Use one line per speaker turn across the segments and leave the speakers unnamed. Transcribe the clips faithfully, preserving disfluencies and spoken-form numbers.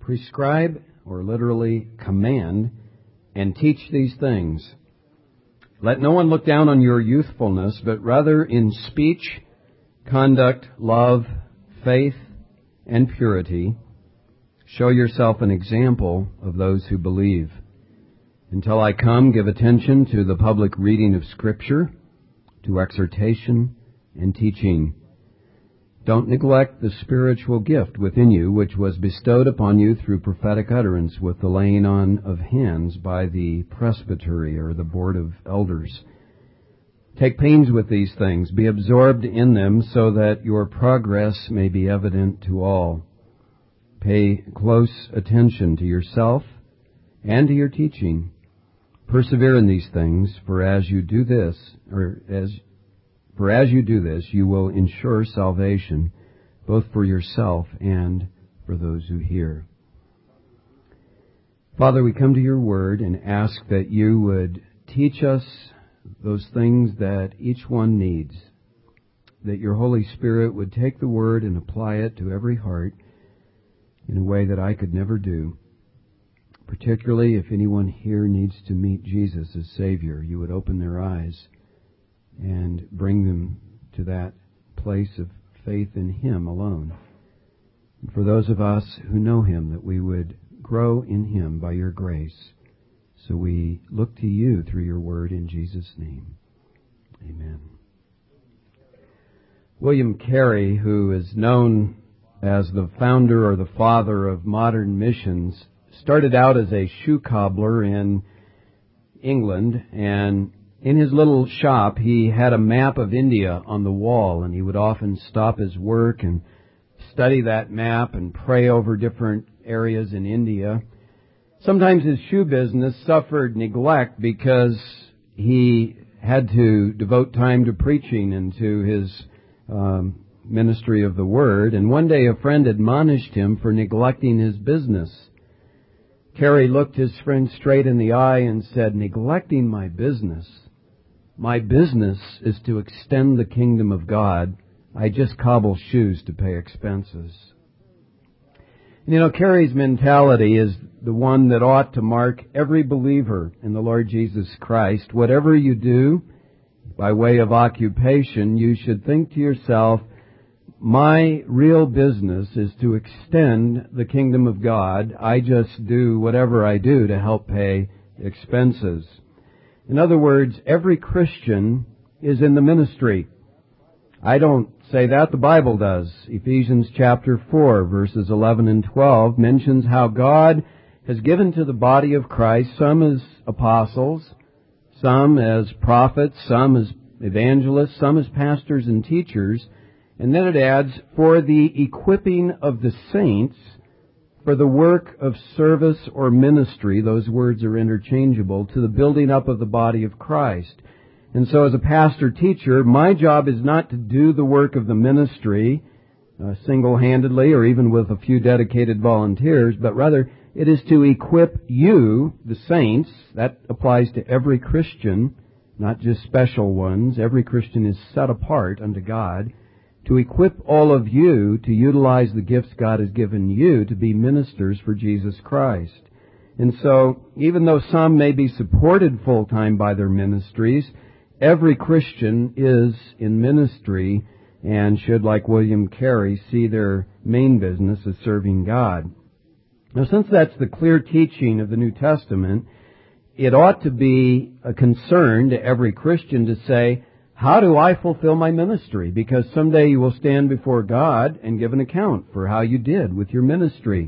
prescribe, or literally command, and teach these things. Let no one look down on your youthfulness, but rather in speech, conduct, love, faith, and purity, show yourself an example of those who believe. Until I come, give attention to the public reading of Scripture, to exhortation and teaching. Don't neglect the spiritual gift within you, which was bestowed upon you through prophetic utterance with the laying on of hands by the presbytery or the board of elders. Take pains with these things. Be absorbed in them so that your progress may be evident to all. Pay close attention to yourself and to your teaching. Persevere in these things, for as you do this, or as For as you do this, you will ensure salvation, both for yourself and for those who hear. Father, we come to your word and ask that you would teach us those things that each one needs, that your Holy Spirit would take the word and apply it to every heart in a way that I could never do. Particularly if anyone here needs to meet Jesus as Savior, you would open their eyes and bring them to that place of faith in Him alone. And for those of us who know Him, that we would grow in Him by your grace. So we look to you through your word in Jesus' name. Amen. William Carey, who is known as the founder or the father of modern missions, started out as a shoe cobbler in England, and in his little shop, he had a map of India on the wall, and he would often stop his work and study that map and pray over different areas in India. Sometimes his shoe business suffered neglect because he had to devote time to preaching and to his um, ministry of the Word. And one day a friend admonished him for neglecting his business. Carey looked his friend straight in the eye and said, "Neglecting my business? My business is to extend the kingdom of God. I just cobble shoes to pay expenses." You know, Carey's mentality is the one that ought to mark every believer in the Lord Jesus Christ. Whatever you do, by way of occupation, you should think to yourself, my real business is to extend the kingdom of God. I just do whatever I do to help pay expenses. In other words, every Christian is in the ministry. I don't say that, the Bible does. Ephesians chapter four, verses eleven and twelve mentions how God has given to the body of Christ some as apostles, some as prophets, some as evangelists, some as pastors and teachers. And then it adds, for the equipping of the saints, for the work of service or ministry, those words are interchangeable, to the building up of the body of Christ. And so as a pastor-teacher, my job is not to do the work of the ministry uh, single-handedly or even with a few dedicated volunteers, but rather it is to equip you, the saints. That applies to every Christian, not just special ones. Every Christian is set apart unto God. To equip all of you to utilize the gifts God has given you to be ministers for Jesus Christ. And so, even though some may be supported full-time by their ministries, every Christian is in ministry and should, like William Carey, see their main business as serving God. Now, since that's the clear teaching of the New Testament, it ought to be a concern to every Christian to say, how do I fulfill my ministry? Because someday you will stand before God and give an account for how you did with your ministry.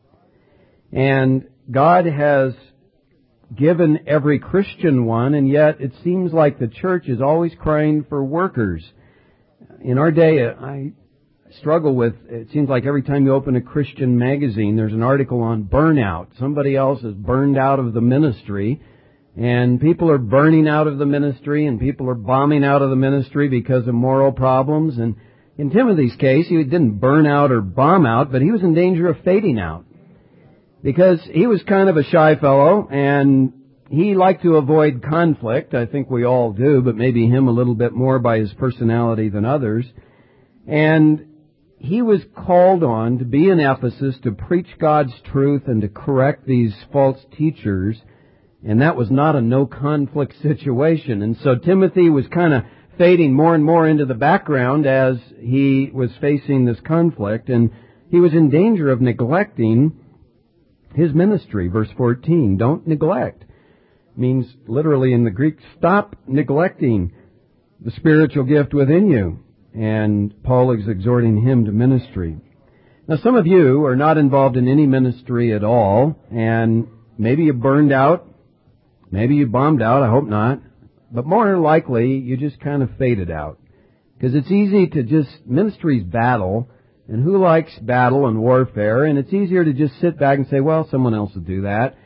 And God has given every Christian one, and yet it seems like the church is always crying for workers. In our day, I struggle with, it seems like every time you open a Christian magazine, there's an article on burnout. Somebody else is burned out of the ministry. And people are burning out of the ministry, and people are bombing out of the ministry because of moral problems. And in Timothy's case, he didn't burn out or bomb out, but he was in danger of fading out. Because he was kind of a shy fellow, and he liked to avoid conflict. I think we all do, but maybe him a little bit more by his personality than others. And he was called on to be in Ephesus to preach God's truth and to correct these false teachers, and that was not a no-conflict situation. And so Timothy was kind of fading more and more into the background as he was facing this conflict, and he was in danger of neglecting his ministry. Verse fourteen, don't neglect. Means literally in the Greek, stop neglecting the spiritual gift within you. And Paul is exhorting him to ministry. Now, some of you are not involved in any ministry at all, and maybe you burned out, maybe you bombed out, I hope not, but more likely you just kind of faded out. Because it's easy to just, ministry's battle, and who likes battle and warfare, and it's easier to just sit back and say, well, someone else will do that,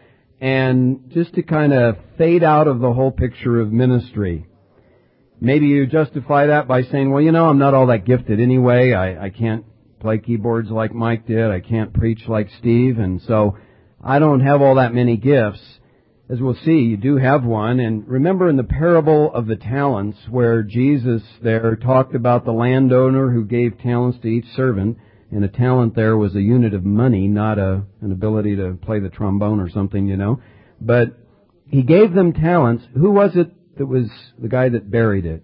and just to kind of fade out of the whole picture of ministry. Maybe you justify that by saying, well, you know, I'm not all that gifted anyway. I, I can't play keyboards like Mike did. I can't preach like Steve. And so I don't have all that many gifts. As we'll see, you do have one. And remember in the parable of the talents where Jesus there talked about the landowner who gave talents to each servant. And a talent there was a unit of money, not a, an ability to play the trombone or something, you know. But he gave them talents. Who was it? It was the guy that buried it.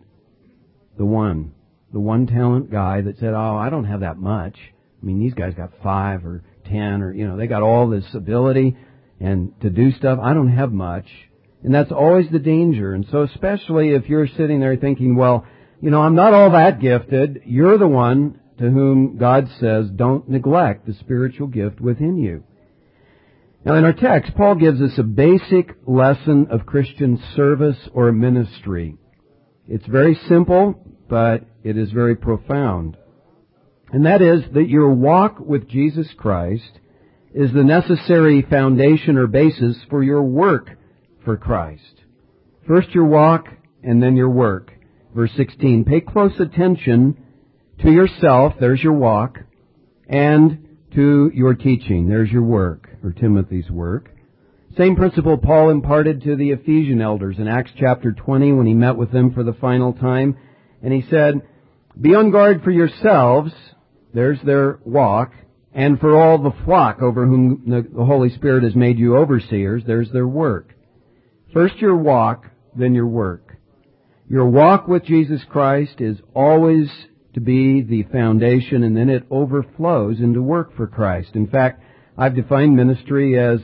The one. The one talent guy that said, oh, I don't have that much. I mean, these guys got five or ten or, you know, they got all this ability and to do stuff. I don't have much. And that's always the danger. And so especially if you're sitting there thinking, well, you know, I'm not all that gifted. You're the one to whom God says, don't neglect the spiritual gift within you. Now, in our text, Paul gives us a basic lesson of Christian service or ministry. It's very simple, but it is very profound. And that is that your walk with Jesus Christ is the necessary foundation or basis for your work for Christ. First your walk, and then your work. Verse sixteen, pay close attention to yourself, there's your walk, and to your teaching, there's your work, or Timothy's work. Same principle Paul imparted to the Ephesian elders in Acts chapter twenty when he met with them for the final time. And he said, be on guard for yourselves, there's their walk, and for all the flock over whom the Holy Spirit has made you overseers, there's their work. First your walk, then your work. Your walk with Jesus Christ is always to be the foundation, and then it overflows into work for Christ. In fact, I've defined ministry as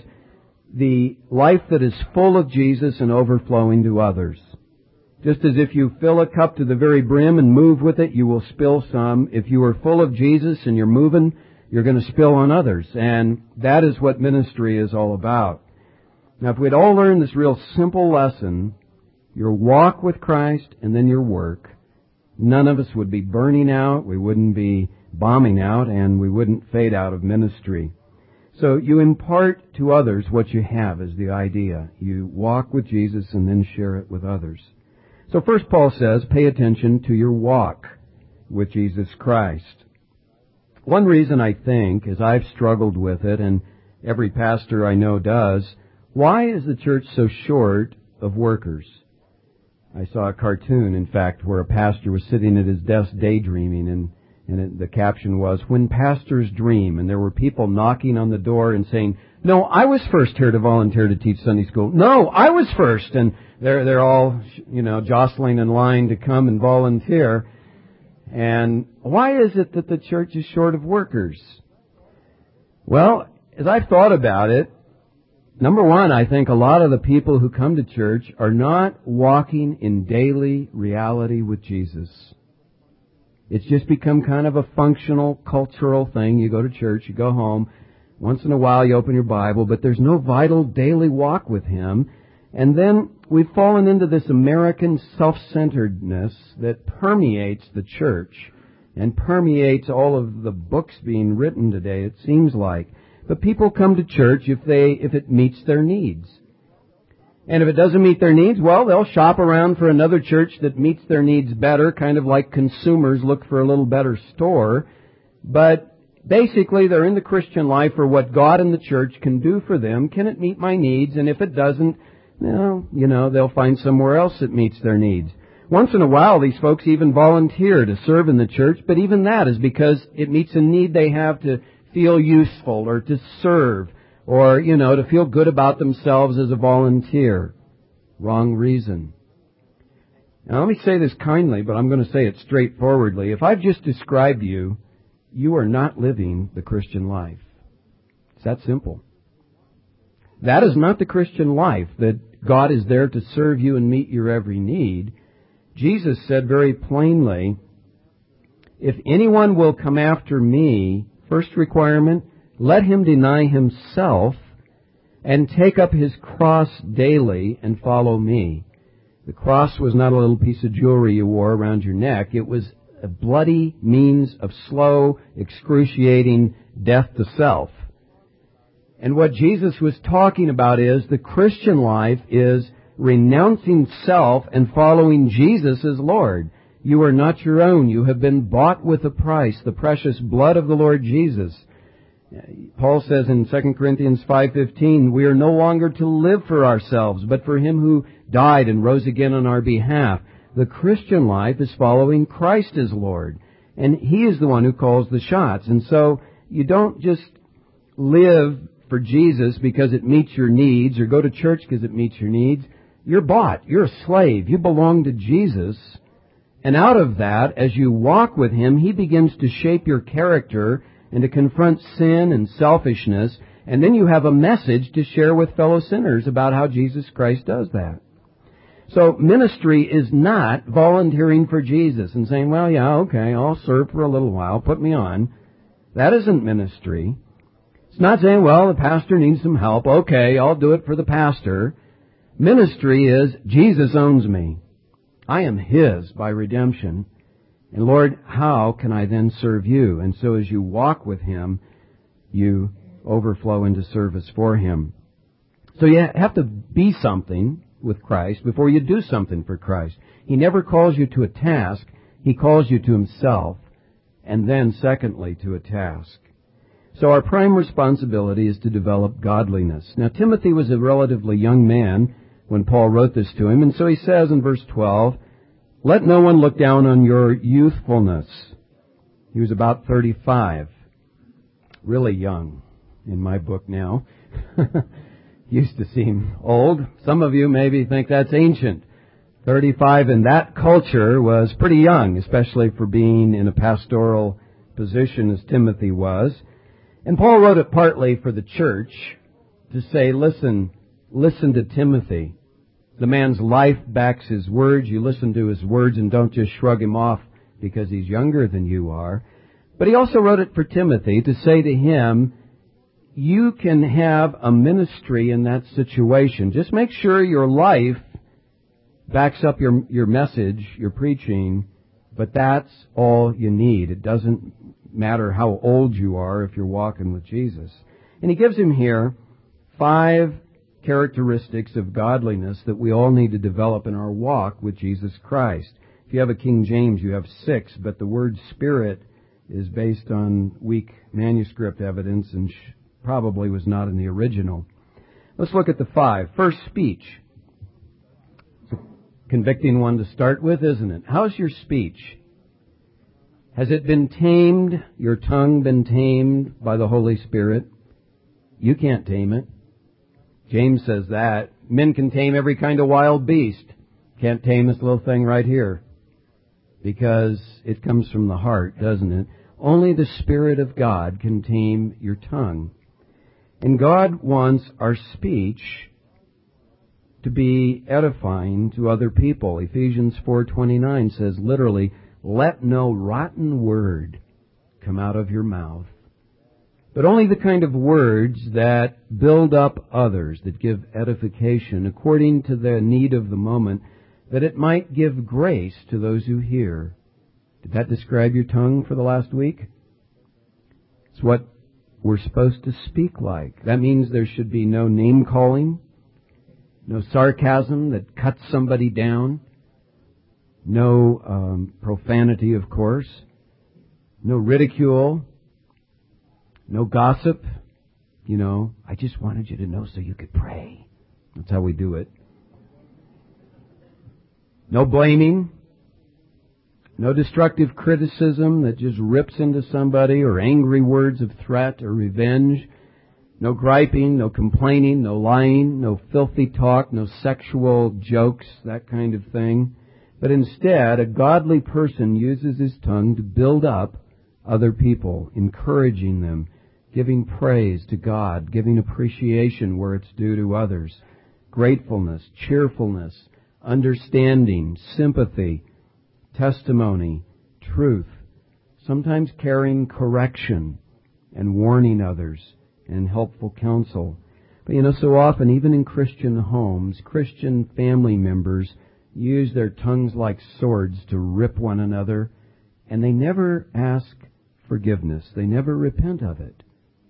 the life that is full of Jesus and overflowing to others. Just as if you fill a cup to the very brim and move with it, you will spill some. If you are full of Jesus and you're moving, you're going to spill on others. And that is what ministry is all about. Now, if we'd all learn this real simple lesson, your walk with Christ and then your work, none of us would be burning out, we wouldn't be bombing out, and we wouldn't fade out of ministry. So you impart to others what you have is the idea. You walk with Jesus and then share it with others. So first Paul says, pay attention to your walk with Jesus Christ. One reason I think, as I've struggled with it, and every pastor I know does, why is the church so short of workers? I saw a cartoon, in fact, where a pastor was sitting at his desk daydreaming, and, and it, the caption was, when pastors dream, and there were people knocking on the door and saying, no, I was first here to volunteer to teach Sunday school. No, I was first. And they're, they're all, you know, jostling in line to come and volunteer. And why is it that the church is short of workers? Well, as I've thought about it, number one, I think a lot of the people who come to church are not walking in daily reality with Jesus. It's just become kind of a functional, cultural thing. You go to church, you go home. Once in a while you open your Bible, but there's no vital daily walk with Him. And then we've fallen into this American self-centeredness that permeates the church and permeates all of the books being written today, it seems like. But people come to church if they, if it meets their needs. And if it doesn't meet their needs, well, they'll shop around for another church that meets their needs better, kind of like consumers look for a little better store. But basically, they're in the Christian life for what God and the church can do for them. Can it meet my needs? And if it doesn't, well, you know, they'll find somewhere else that meets their needs. Once in a while, these folks even volunteer to serve in the church, but even that is because it meets a need they have to feel useful or to serve or, you know, to feel good about themselves as a volunteer. Wrong reason. Now, let me say this kindly, but I'm going to say it straightforwardly. If I've just described you, you are not living the Christian life. It's that simple. That is not the Christian life, that God is there to serve you and meet your every need. Jesus said very plainly, if anyone will come after me, first requirement, let him deny himself and take up his cross daily and follow me. The cross was not a little piece of jewelry you wore around your neck. It was a bloody means of slow, excruciating death to self. And what Jesus was talking about is the Christian life is renouncing self and following Jesus as Lord. You are not your own. You have been bought with a price, the precious blood of the Lord Jesus. Paul says in Second Corinthians five fifteen, we are no longer to live for ourselves, but for Him who died and rose again on our behalf. The Christian life is following Christ as Lord, and He is the one who calls the shots. And so you don't just live for Jesus because it meets your needs, or go to church because it meets your needs. You're bought. You're a slave. You belong to Jesus. And out of that, as you walk with Him, He begins to shape your character and to confront sin and selfishness. And then you have a message to share with fellow sinners about how Jesus Christ does that. So ministry is not volunteering for Jesus and saying, well, yeah, okay, I'll serve for a little while. Put me on. That isn't ministry. It's not saying, well, the pastor needs some help. Okay, I'll do it for the pastor. Ministry is, Jesus owns me. I am His by redemption. And Lord, how can I then serve You? And so as you walk with Him, you overflow into service for Him. So you have to be something with Christ before you do something for Christ. He never calls you to a task. He calls you to Himself. And then, secondly, to a task. So our prime responsibility is to develop godliness. Now, Timothy was a relatively young man when Paul wrote this to him. And so he says in verse twelve, let no one look down on your youthfulness. He was about thirty-five. Really young in my book now. Used to seem old. Some of you maybe think that's ancient. thirty-five in that culture was pretty young, especially for being in a pastoral position as Timothy was. And Paul wrote it partly for the church to say, listen, listen to Timothy. The man's life backs his words. You listen to his words and don't just shrug him off because he's younger than you are. But he also wrote it for Timothy to say to him, you can have a ministry in that situation. Just make sure your life backs up your, your message, your preaching, but that's all you need. It doesn't matter how old you are if you're walking with Jesus. And he gives him here five characteristics of godliness that we all need to develop in our walk with Jesus Christ. If you have a King James, you have six, but the word Spirit is based on weak manuscript evidence and sh- probably was not in the original. Let's look at the five. First, speech. It's a convicting one to start with, isn't it? How's your speech? Has it been tamed, your tongue been tamed by the Holy Spirit? You can't tame it. James says that. Men can tame every kind of wild beast. Can't tame this little thing right here. Because it comes from the heart, doesn't it? Only the Spirit of God can tame your tongue. And God wants our speech to be edifying to other people. Ephesians four twenty-nine says literally, let no rotten word come out of your mouth, but only the kind of words that build up others, that give edification according to the need of the moment, that it might give grace to those who hear. Did that describe your tongue for the last week? It's what we're supposed to speak like. That means there should be no name-calling, no sarcasm that cuts somebody down, no um, profanity, of course, no ridicule, no gossip. You know, I just wanted you to know so you could pray. That's how we do it. No blaming. No destructive criticism that just rips into somebody, or angry words of threat or revenge. No griping, no complaining, no lying, no filthy talk, no sexual jokes, that kind of thing. But instead, a godly person uses his tongue to build up other people, encouraging them, giving praise to God, giving appreciation where it's due to others, gratefulness, cheerfulness, understanding, sympathy, testimony, truth, sometimes carrying correction and warning others and helpful counsel. But you know, so often, even in Christian homes, Christian family members use their tongues like swords to rip one another, and they never ask forgiveness. They never repent of it.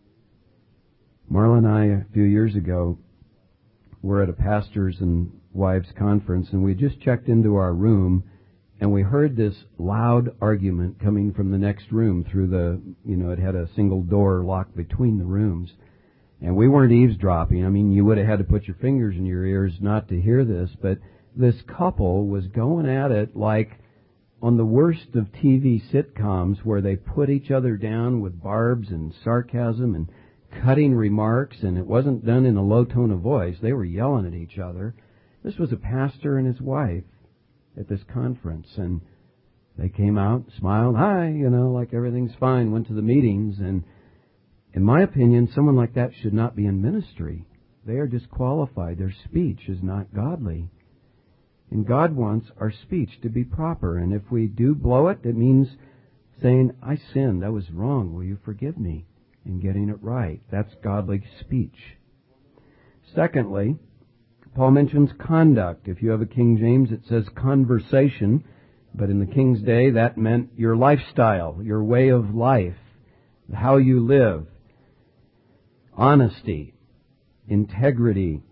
Marla and I, a few years ago, were at a pastors' and wives conference, and we just checked into our room, and we heard this loud argument coming from the next room through the, you know, it had a single door locked between the rooms. And we weren't eavesdropping. I mean, you would have had to put your fingers in your ears not to hear this, but this couple was going at it like on the worst of T V sitcoms, where they put each other down with barbs and sarcasm and cutting remarks, and it wasn't done in a low tone of voice. They were yelling at each other. This was a pastor and his wife at this conference, and they came out, smiled, hi, you know, like everything's fine, went to the meetings, and in my opinion, someone like that should not be in ministry. They are disqualified. Their speech is not godly. And God wants our speech to be proper, and if we do blow it, it means saying, I sinned, I was wrong, will you forgive me? And getting it right. That's godly speech. Secondly, Paul mentions conduct. If you have a King James, it says conversation, but in the King's day, that meant your lifestyle, your way of life, how you live, honesty, integrity,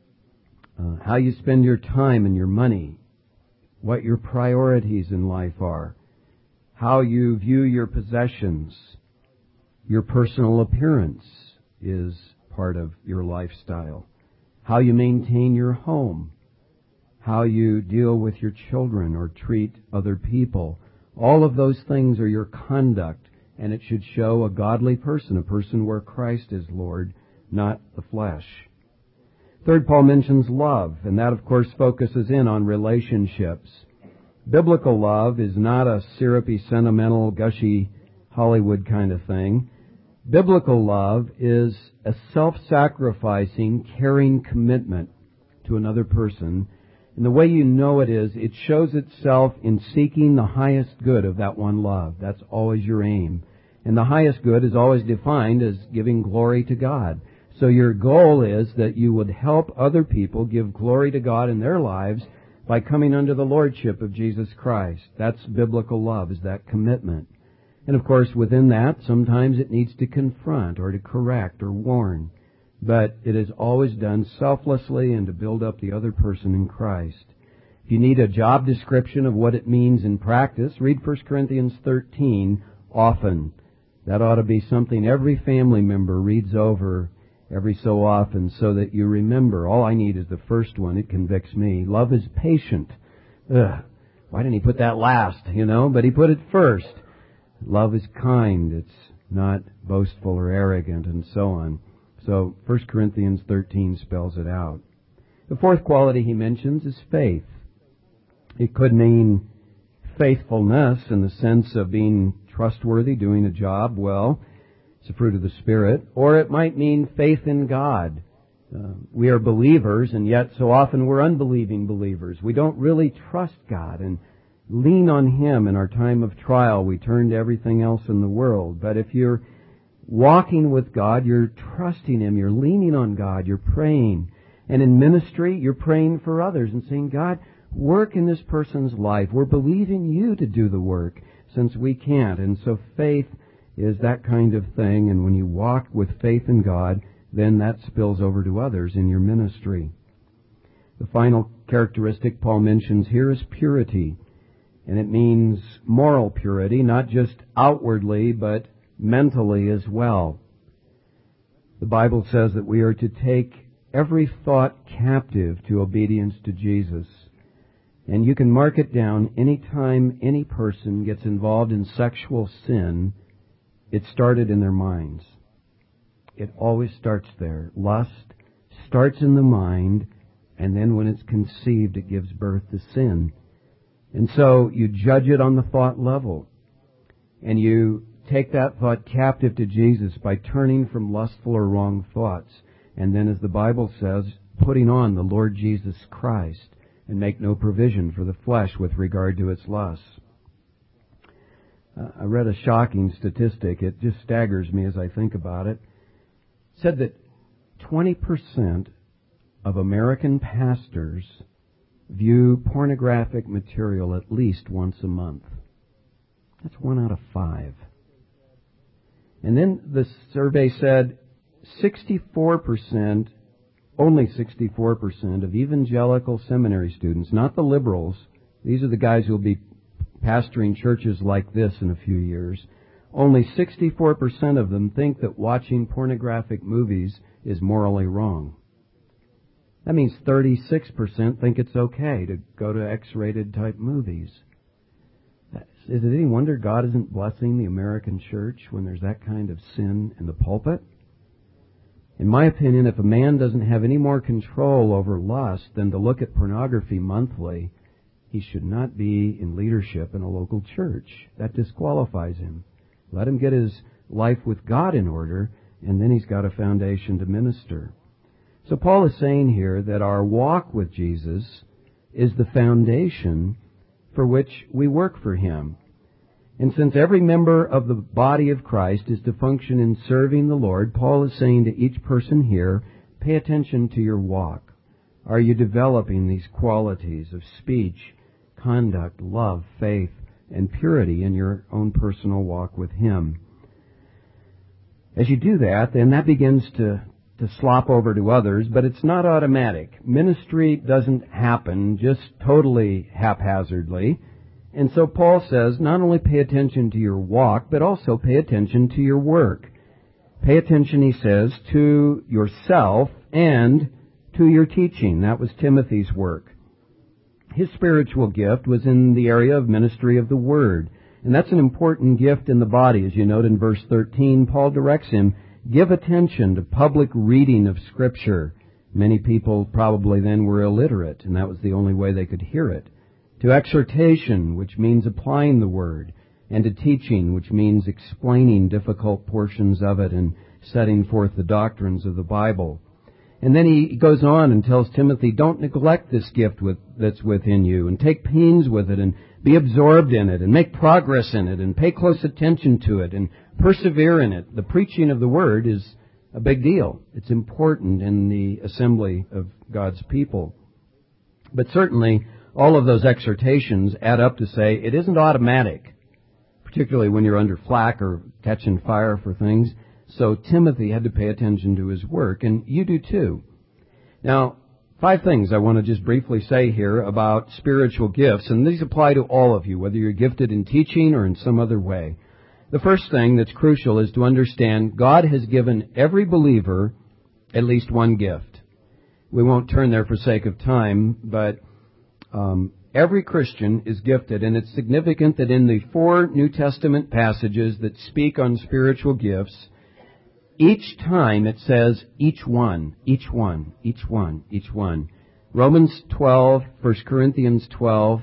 uh, how you spend your time and your money, what your priorities in life are, how you view your possessions. Your personal appearance is part of your lifestyle. How you maintain your home, how you deal with your children or treat other people. All of those things are your conduct, and it should show a godly person, a person where Christ is Lord, not the flesh. Third, Paul mentions love, and that, of course, focuses in on relationships. Biblical love is not a syrupy, sentimental, gushy Hollywood kind of thing. Biblical love is a self-sacrificing, caring commitment to another person. And the way you know it is, it shows itself in seeking the highest good of that one love. That's always your aim. And the highest good is always defined as giving glory to God. So your goal is that you would help other people give glory to God in their lives by coming under the lordship of Jesus Christ. That's biblical love, is that commitment. And of course, within that, sometimes it needs to confront or to correct or warn. But it is always done selflessly and to build up the other person in Christ. If you need a job description of what it means in practice, read First Corinthians thirteen often. That ought to be something every family member reads over every so often so that you remember. All I need is the first one. It convicts me. Love is patient. Ugh, why didn't he put that last, you know? But he put it first. Love is kind. It's not boastful or arrogant, and so on. So First Corinthians thirteen spells it out. The fourth quality he mentions is faith. It could mean faithfulness in the sense of being trustworthy, doing a job well. It's a fruit of the Spirit. Or it might mean faith in God. Uh, we are believers, and yet so often we're unbelieving believers. We don't really trust God and lean on Him in our time of trial. We turn to everything else in the world. But if you're walking with God, you're trusting Him, you're leaning on God, you're praying. And in ministry, you're praying for others and saying, God, work in this person's life. We're believing You to do the work since we can't. And so faith is that kind of thing. And when you walk with faith in God, then that spills over to others in your ministry. The final characteristic Paul mentions here is purity. And it means moral purity, not just outwardly, but mentally as well. The Bible says that we are to take every thought captive to obedience to Jesus. And you can mark it down anytime any person gets involved in sexual sin, it started in their minds. It always starts there. Lust starts in the mind, and then when it's conceived, it gives birth to sin. And so you judge it on the thought level. And you take that thought captive to Jesus by turning from lustful or wrong thoughts. And then, as the Bible says, putting on the Lord Jesus Christ and make no provision for the flesh with regard to its lusts. Uh, I read a shocking statistic. It just staggers me as I think about it. It said that twenty percent of American pastors view pornographic material at least once a month. That's one out of five. And then the survey said sixty-four percent, only sixty-four percent of evangelical seminary students, not the liberals, these are the guys who will be pastoring churches like this in a few years, only sixty-four percent of them think that watching pornographic movies is morally wrong. That means thirty-six percent think it's okay to go to X-rated type movies. Is it any wonder God isn't blessing the American church when there's that kind of sin in the pulpit? In my opinion, if a man doesn't have any more control over lust than to look at pornography monthly, he should not be in leadership in a local church. That disqualifies him. Let him get his life with God in order, and then he's got a foundation to minister. So Paul is saying here that our walk with Jesus is the foundation for which we work for Him. And since every member of the body of Christ is to function in serving the Lord, Paul is saying to each person here, pay attention to your walk. Are you developing these qualities of speech, conduct, love, faith, and purity in your own personal walk with Him? As you do that, then that begins to to slop over to others, but it's not automatic. Ministry doesn't happen just totally haphazardly. And so Paul says, not only pay attention to your walk, but also pay attention to your work. Pay attention, he says, to yourself and to your teaching. That was Timothy's work. His spiritual gift was in the area of ministry of the Word. And that's an important gift in the body. As you note in verse thirteen, Paul directs him, give attention to public reading of Scripture. Many people probably then were illiterate, and that was the only way they could hear it. To exhortation, which means applying the Word, and to teaching, which means explaining difficult portions of it and setting forth the doctrines of the Bible. And then he goes on and tells Timothy, don't neglect this gift with, that's within you, and take pains with it, and be absorbed in it, and make progress in it, and pay close attention to it, and persevere in it. The preaching of the Word is a big deal. It's important in the assembly of God's people. But certainly, all of those exhortations add up to say it isn't automatic, particularly when you're under flack or catching fire for things. So Timothy had to pay attention to his work, and you do too. Now, five things I want to just briefly say here about spiritual gifts, and these apply to all of you, whether you're gifted in teaching or in some other way. The first thing that's crucial is to understand God has given every believer at least one gift. We won't turn there for sake of time, but um, every Christian is gifted, and it's significant that in the four New Testament passages that speak on spiritual gifts, each time it says each one, each one, each one, each one. Romans twelve, First Corinthians twelve,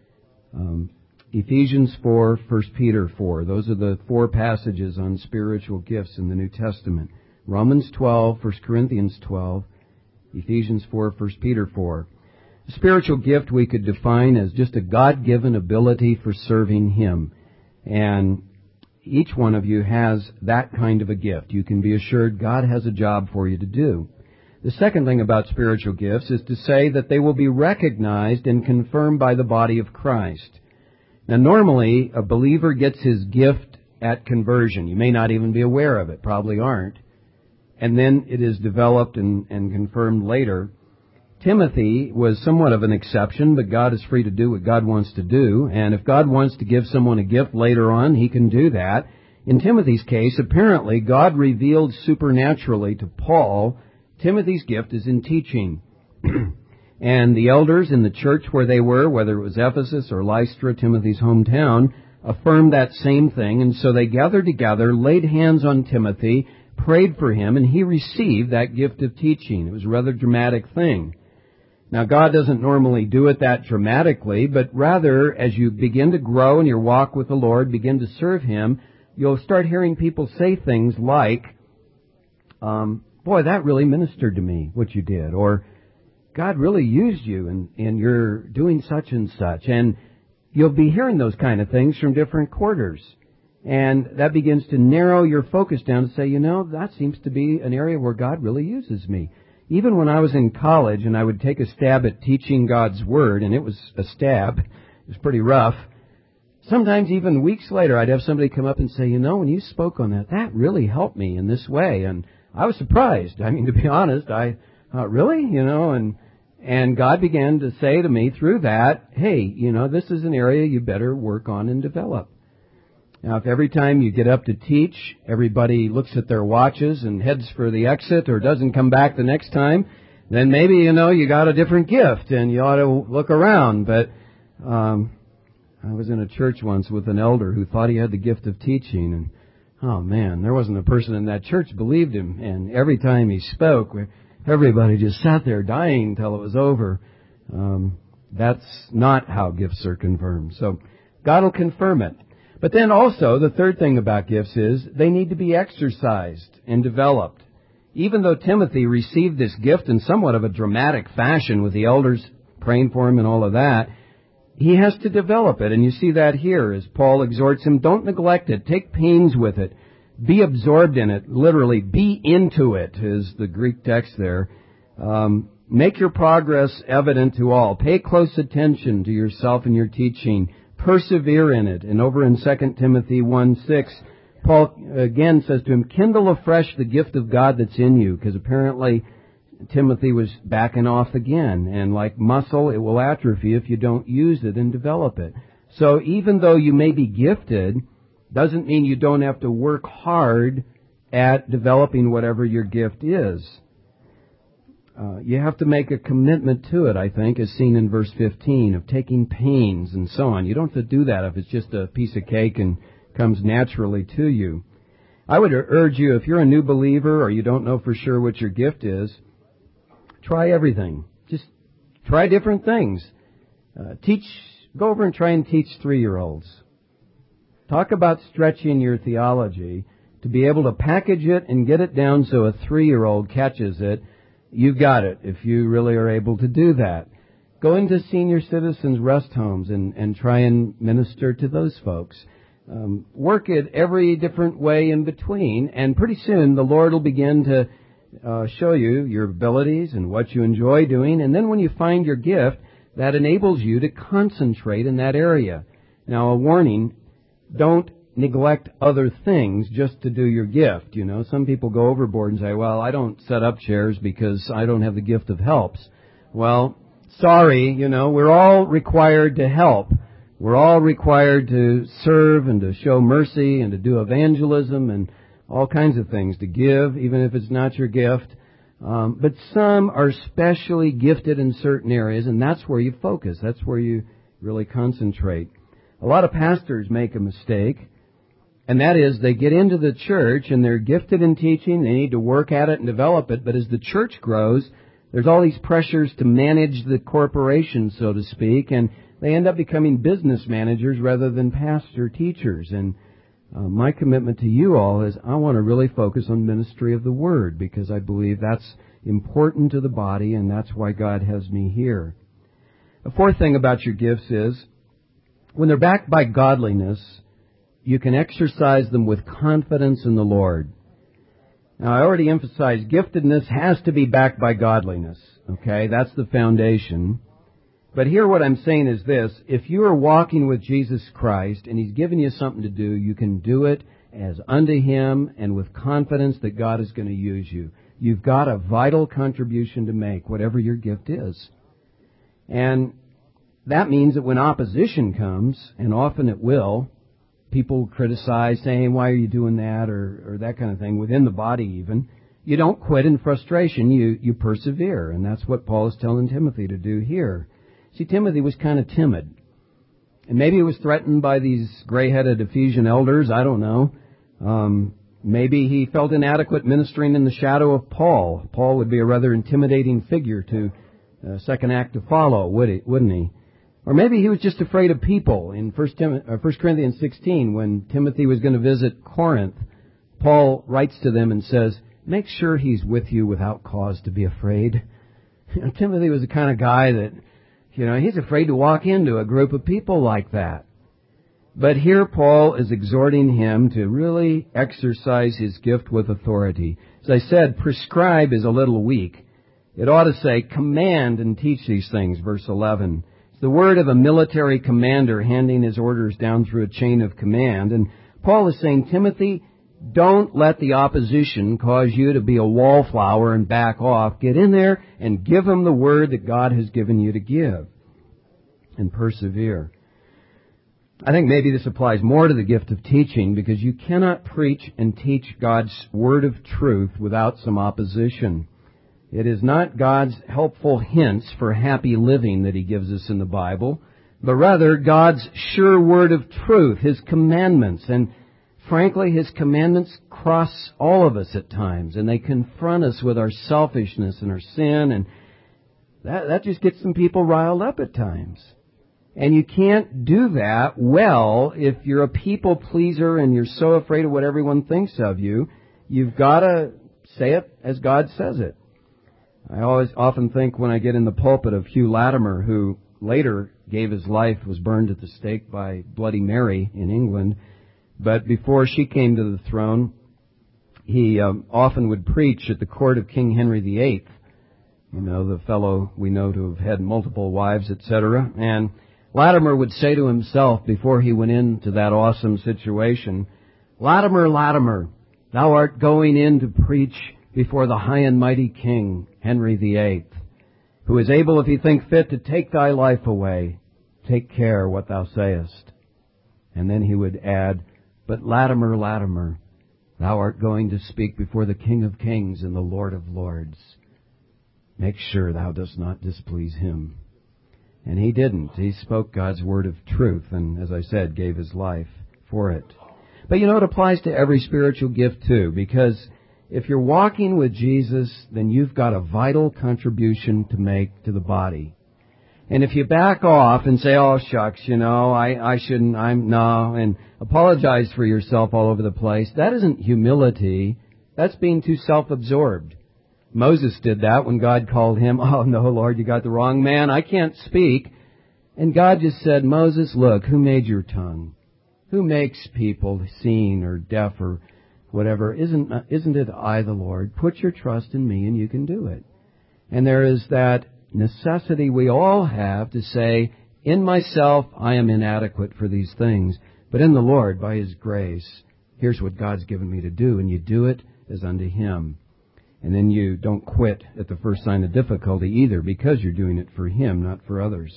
um, Ephesians four, First Peter four. Those are the four passages on spiritual gifts in the New Testament. Romans twelve, First Corinthians twelve, Ephesians four, First Peter four. A spiritual gift we could define as just a God-given ability for serving Him. And each one of you has that kind of a gift. You can be assured God has a job for you to do. The second thing about spiritual gifts is to say that they will be recognized and confirmed by the body of Christ. Now, normally, a believer gets his gift at conversion. You may not even be aware of it, probably aren't. And then it is developed and, and confirmed later. Timothy was somewhat of an exception, but God is free to do what God wants to do. And if God wants to give someone a gift later on, He can do that. In Timothy's case, apparently, God revealed supernaturally to Paul, Timothy's gift is in teaching. And the elders in the church where they were, whether it was Ephesus or Lystra, Timothy's hometown, affirmed that same thing. And so they gathered together, laid hands on Timothy, prayed for him, and he received that gift of teaching. It was a rather dramatic thing. Now, God doesn't normally do it that dramatically, but rather, as you begin to grow in your walk with the Lord, begin to serve Him, you'll start hearing people say things like, um, boy, that really ministered to me, what you did, or God really used you and, and you're doing such and such. And you'll be hearing those kind of things from different quarters. And that begins to narrow your focus down to say, you know, that seems to be an area where God really uses me. Even when I was in college and I would take a stab at teaching God's Word, and it was a stab, it was pretty rough, sometimes even weeks later I'd have somebody come up and say, you know, when you spoke on that, that really helped me in this way. And I was surprised. I mean, to be honest, I thought, really? You know, and and God began to say to me through that, hey, you know, this is an area you better work on and develop. Now, if every time you get up to teach, everybody looks at their watches and heads for the exit or doesn't come back the next time, then maybe, you know, you got a different gift and you ought to look around. But um, I was in a church once with an elder who thought he had the gift of teaching, and oh man, there wasn't a person in that church believed him. And every time he spoke, everybody just sat there dying till it was over. Um, that's not how gifts are confirmed. So God will confirm it. But then also, the third thing about gifts is they need to be exercised and developed. Even though Timothy received this gift in somewhat of a dramatic fashion with the elders praying for him and all of that, he has to develop it. And you see that here as Paul exhorts him, don't neglect it. Take pains with it. Be absorbed in it. Literally, be into it is the Greek text there. Um, make your progress evident to all. Pay close attention to yourself and your teaching. Persevere in it. And over in Second Timothy one six, Paul again says to him, kindle afresh the gift of God that's in you, because apparently Timothy was backing off again. And like muscle, it will atrophy if you don't use it and develop it. So even though you may be gifted, doesn't mean you don't have to work hard at developing whatever your gift is. Uh, you have to make a commitment to it, I think, as seen in verse fifteen, of taking pains and so on. You don't have to do that if it's just a piece of cake and comes naturally to you. I would urge you, if you're a new believer or you don't know for sure what your gift is, try everything. Just try different things. Uh, teach, go over and try and teach three-year-olds. Talk about stretching your theology to be able to package it and get it down so a three-year-old catches it. You've got it if you really are able to do that. Go into senior citizens' rest homes and, and try and minister to those folks. Um, work it every different way in between, and pretty soon the Lord will begin to uh, show you your abilities and what you enjoy doing. And then when you find your gift, that enables you to concentrate in that area. Now, a warning, don't neglect other things just to do your gift. You know, some people go overboard and say, well, I don't set up chairs because I don't have the gift of helps. Well, sorry, you know, we're all required to help. We're all required to serve and to show mercy and to do evangelism and all kinds of things, to give, even if it's not your gift. Um, but some are specially gifted in certain areas, and that's where you focus. That's where you really concentrate. A lot of pastors make a mistake, and that is they get into the church and they're gifted in teaching. They need to work at it and develop it. But as the church grows, there's all these pressures to manage the corporation, so to speak, and they end up becoming business managers rather than pastor teachers. And uh, my commitment to you all is I want to really focus on ministry of the Word, because I believe that's important to the body, and that's why God has me here. The fourth thing about your gifts is, when they're backed by godliness, you can exercise them with confidence in the Lord. Now, I already emphasized giftedness has to be backed by godliness. Okay, that's the foundation. But here what I'm saying is this: if you are walking with Jesus Christ and He's given you something to do, you can do it as unto Him and with confidence that God is going to use you. You've got a vital contribution to make, whatever your gift is. And that means that when opposition comes, and often it will, people criticize, saying, why are you doing that, or, or that kind of thing, within the body even. You don't quit in frustration. You, you persevere. And that's what Paul is telling Timothy to do here. See, Timothy was kind of timid. And maybe he was threatened by these gray-headed Ephesian elders. I don't know. Um, maybe he felt inadequate ministering in the shadow of Paul. Paul would be a rather intimidating figure to uh, second act to follow, would he, wouldn't he? Or maybe he was just afraid of people. In First Corinthians sixteen, when Timothy was going to visit Corinth, Paul writes to them and says, make sure he's with you without cause to be afraid. You know, Timothy was the kind of guy that, you know, he's afraid to walk into a group of people like that. But here Paul is exhorting him to really exercise his gift with authority. As I said, prescribe is a little weak. It ought to say command and teach these things, verse eleven. It's the word of a military commander handing his orders down through a chain of command. And Paul is saying, Timothy, don't let the opposition cause you to be a wallflower and back off. Get in there and give them the word that God has given you to give. And persevere. I think maybe this applies more to the gift of teaching, because you cannot preach and teach God's word of truth without some opposition. It is not God's helpful hints for happy living that He gives us in the Bible, but rather God's sure word of truth, His commandments. And frankly, His commandments cross all of us at times, and they confront us with our selfishness and our sin, and that, that just gets some people riled up at times. And you can't do that well if you're a people pleaser and you're so afraid of what everyone thinks of you. You've got to say it as God says it. I always often think when I get in the pulpit of Hugh Latimer, who later gave his life, was burned at the stake by Bloody Mary in England. But before she came to the throne, he um, often would preach at the court of King Henry the Eighth. You know, the fellow we know to have had multiple wives, et cetera. And Latimer would say to himself before he went into that awesome situation, Latimer, Latimer, thou art going in to preach before the high and mighty King, Henry the Eighth, who is able, if he think fit, to take thy life away. Take care what thou sayest. And then he would add, but Latimer, Latimer, thou art going to speak before the King of Kings and the Lord of Lords. Make sure thou dost not displease him. And he didn't. He spoke God's word of truth and, as I said, gave his life for it. But you know, it applies to every spiritual gift too, because if you're walking with Jesus, then you've got a vital contribution to make to the body. And if you back off and say, oh, shucks, you know, I, I shouldn't, I'm, no, and apologize for yourself all over the place, that isn't humility. That's being too self-absorbed. Moses did that when God called him. Oh, no, Lord, you got the wrong man. I can't speak. And God just said, Moses, look, who made your tongue? Who makes people seen or deaf or whatever? Isn't, isn't it I, the Lord? Put your trust in me and you can do it. And there is that necessity we all have to say, in myself, I am inadequate for these things. But in the Lord, by His grace, here's what God's given me to do. And you do it as unto Him. And then you don't quit at the first sign of difficulty either, because you're doing it for Him, not for others.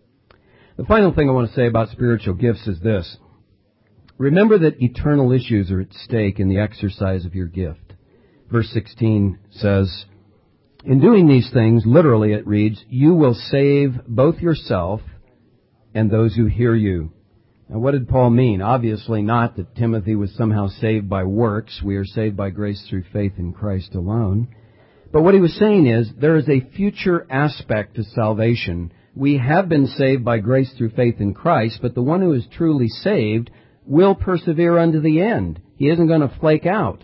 The final thing I want to say about spiritual gifts is this. Remember that eternal issues are at stake in the exercise of your gift. Verse sixteen says, in doing these things, literally it reads, you will save both yourself and those who hear you. Now, what did Paul mean? Obviously not that Timothy was somehow saved by works. We are saved by grace through faith in Christ alone. But what he was saying is there is a future aspect to salvation. We have been saved by grace through faith in Christ, but the one who is truly saved will persevere unto the end. He isn't going to flake out.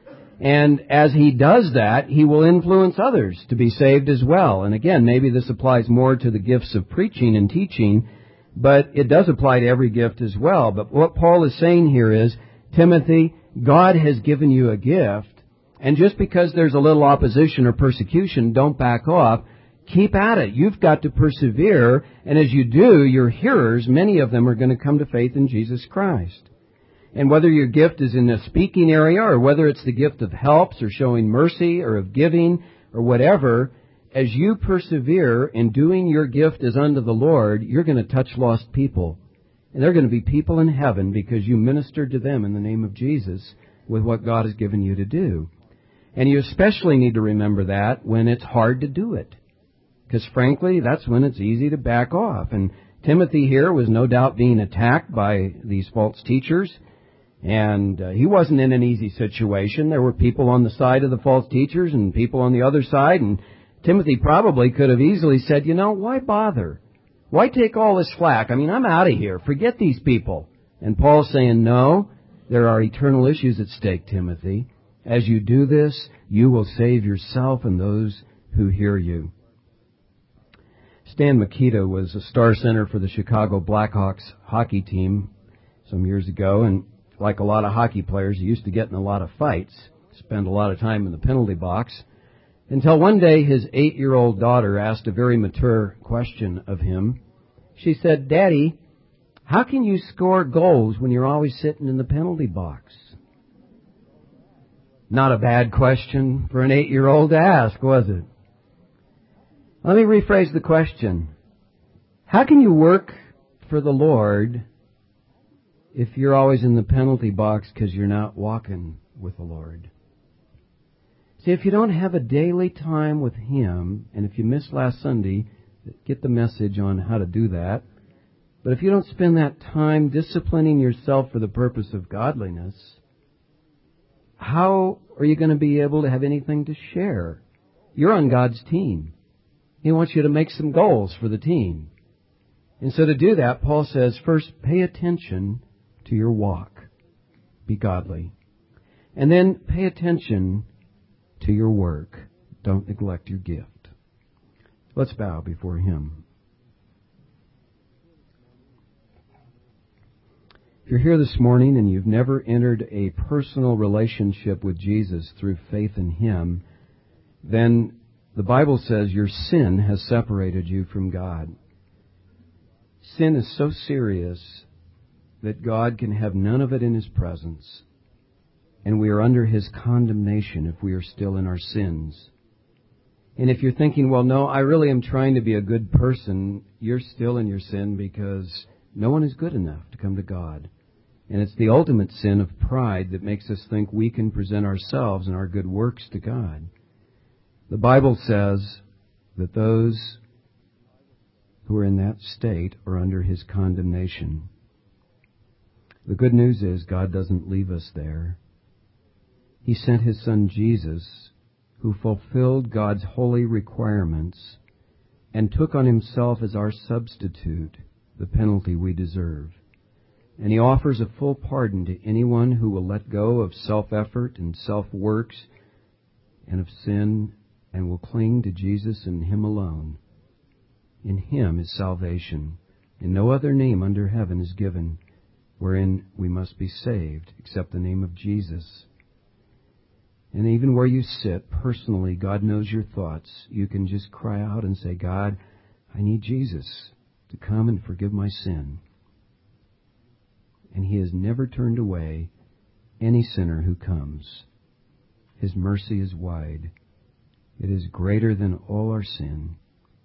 And as he does that, he will influence others to be saved as well. And again, maybe this applies more to the gifts of preaching and teaching, but it does apply to every gift as well. But what Paul is saying here is, Timothy, God has given you a gift, and just because there's a little opposition or persecution, don't back off. Keep at it. You've got to persevere, and as you do, your hearers, many of them are going to come to faith in Jesus Christ. And whether your gift is in a speaking area, or whether it's the gift of helps, or showing mercy, or of giving, or whatever, as you persevere in doing your gift as unto the Lord, you're going to touch lost people. And they're going to be people in heaven because you ministered to them in the name of Jesus with what God has given you to do. And you especially need to remember that when it's hard to do it. Because frankly, that's when it's easy to back off. And Timothy here was no doubt being attacked by these false teachers. And uh, he wasn't in an easy situation. There were people on the side of the false teachers and people on the other side. And Timothy probably could have easily said, you know, why bother? Why take all this flack? I mean, I'm out of here. Forget these people. And Paul's saying, no, there are eternal issues at stake, Timothy. As you do this, you will save yourself and those who hear you. Stan Mikita was a star center for the Chicago Blackhawks hockey team some years ago, and like a lot of hockey players, he used to get in a lot of fights, spend a lot of time in the penalty box, until one day his eight-year-old daughter asked a very mature question of him. She said, Daddy, how can you score goals when you're always sitting in the penalty box? Not a bad question for an eight-year-old to ask, was it? Let me rephrase the question. How can you work for the Lord if you're always in the penalty box because you're not walking with the Lord? See, if you don't have a daily time with Him, and if you missed last Sunday, get the message on how to do that. But if you don't spend that time disciplining yourself for the purpose of godliness, how are you going to be able to have anything to share? You're on God's team. He wants you to make some goals for the team. And so to do that, Paul says, first, pay attention to your walk. Be godly. And then pay attention to your work. Don't neglect your gift. Let's bow before Him. If you're here this morning and you've never entered a personal relationship with Jesus through faith in Him, then the Bible says your sin has separated you from God. Sin is so serious that God can have none of it in His presence, and we are under His condemnation if we are still in our sins. And if you're thinking, well, no, I really am trying to be a good person, you're still in your sin because no one is good enough to come to God. And it's the ultimate sin of pride that makes us think we can present ourselves and our good works to God. The Bible says that those who are in that state are under His condemnation. The good news is God doesn't leave us there. He sent His Son Jesus, who fulfilled God's holy requirements and took on Himself as our substitute the penalty we deserve. And He offers a full pardon to anyone who will let go of self-effort and self-works and of sin and will cling to Jesus and Him alone. In Him is salvation, and no other name under heaven is given wherein we must be saved except the name of Jesus. And even where you sit, personally, God knows your thoughts. You can just cry out and say, God, I need Jesus to come and forgive my sin. And He has never turned away any sinner who comes. His mercy is wide. It is greater than all our sin.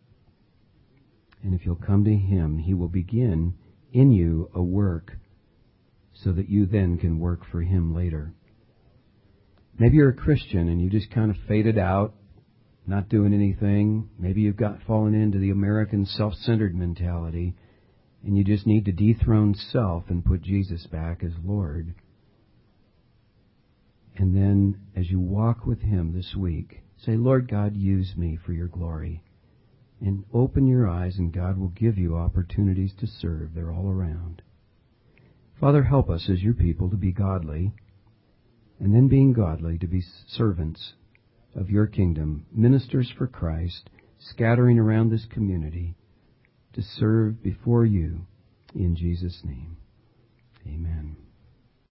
And if you'll come to Him, He will begin in you a work so that you then can work for Him later. Maybe you're a Christian and you just kind of faded out, not doing anything. Maybe you've got fallen into the American self-centered mentality, and you just need to dethrone self and put Jesus back as Lord. And then, as you walk with Him this week, say, Lord God, use me for your glory. And open your eyes, and God will give you opportunities to serve. They're all around. Father, help us as your people to be godly, and then being godly, to be servants of your kingdom, ministers for Christ, scattering around this community, to serve before you. In Jesus' name, amen.